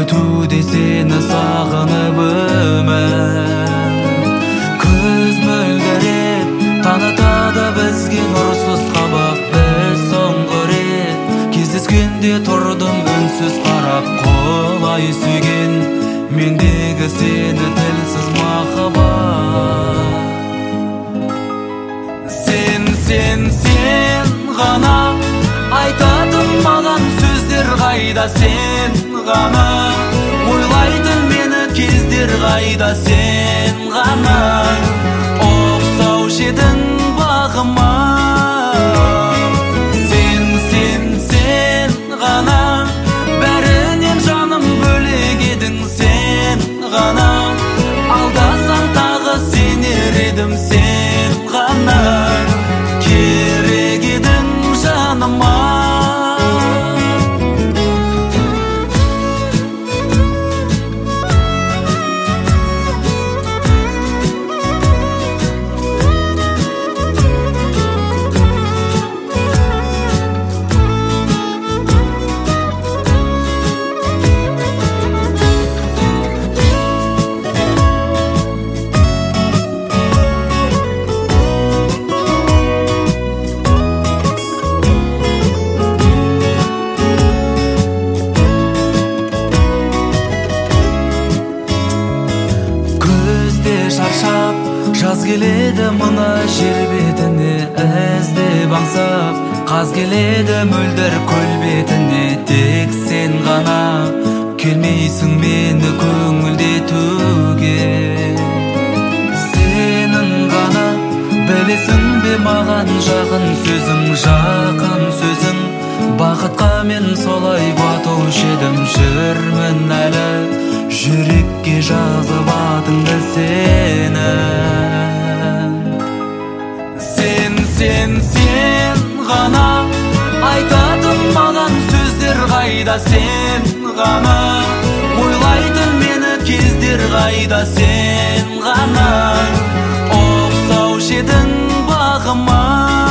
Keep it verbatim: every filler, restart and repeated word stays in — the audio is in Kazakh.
өтуде сені сағынып өмір. Көз мөлдіреп танытады бізге нұрсыз қабақ. Біз соңғы рет кездескенде тұрдым үнсіз қарап. Қолай сүйген мендегі сені тілсіз махаббат. Сен, сен, сен ғана айтатын маған сөздер қайда, сен ғана ойлайтын мені кездер қайда, сен ғана ұқсаушы едің бағыма. Сен, сен, сен ғана бәрінен жаным бөлек едің, сен ғана алдасаң тағы сенер едім, сен ғана керек едің жаныма. Шаршап жаз келеді мына жер бетіне, іздеп аңсап қаз келеді мөлдір көл бетіне. Тек сен ғана келмейсің мені көңілдетуге. Сенің ғана білесің бе маған жақын сөзің, жақын сөзің. Бақытқа мен солай батушы едім, жүрмін әлі жүрекке жазып атыңды сені. Сен, сен, сен ғана айтатын маған сөздер қайда, сен ғана ойлайтын мені кездер қайда, сен ғана ұқсаушы едің бағыма.